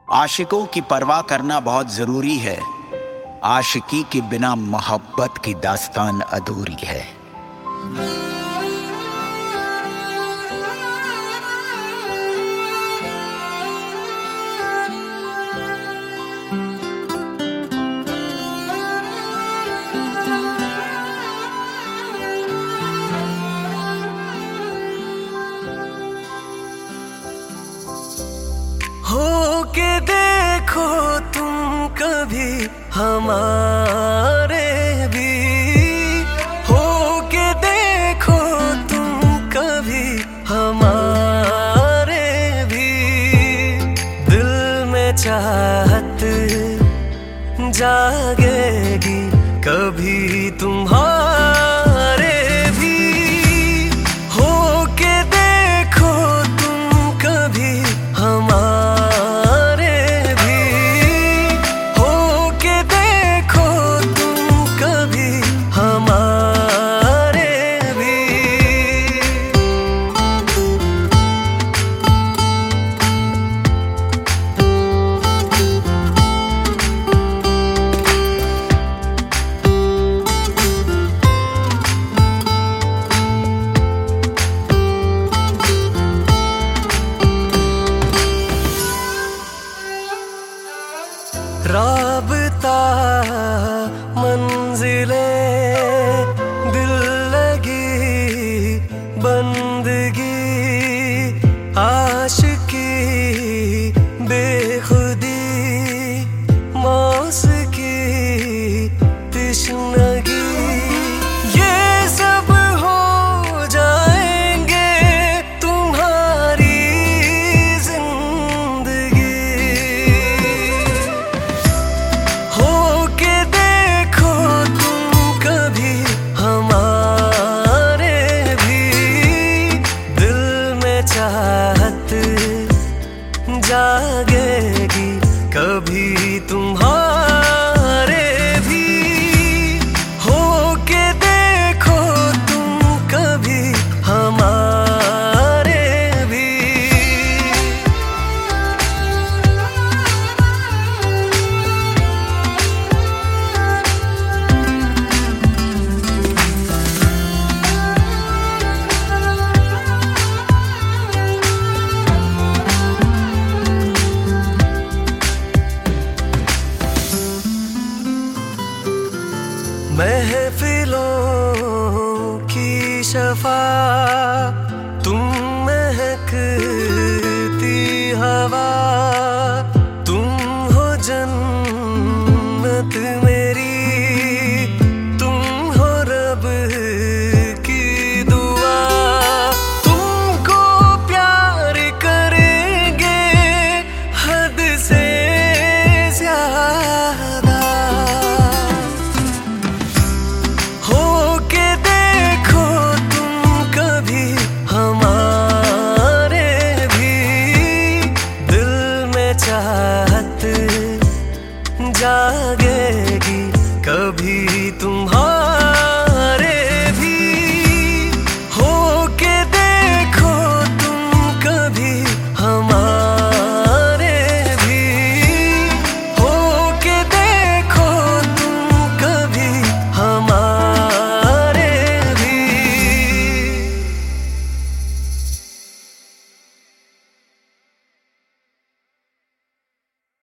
आशिकों की परवाह करना बहुत जरूरी है। आशिकी के बिना मोहब्बत की दास्तान अधूरी है। हो के देखो तुम कभी हमारे भी, हो के देखो तुम कभी हमारे भी। दिल में चाहत जागेगी कभी तुम्हारे भी। हो के देखो तुम कभी हमारे भी, हो के देखो तुम कभी हमारे भी। राबता मंजिले दिल लगी बंदगी, आशिकी बेखुदी मौसिकी तिश्नगी। ये सब हो जाएंगे तुम्हारी जिंदगी। हो के देखो तुम कभी हमारे भी। दिल में चाहत जागेगी कभी तुम्हारे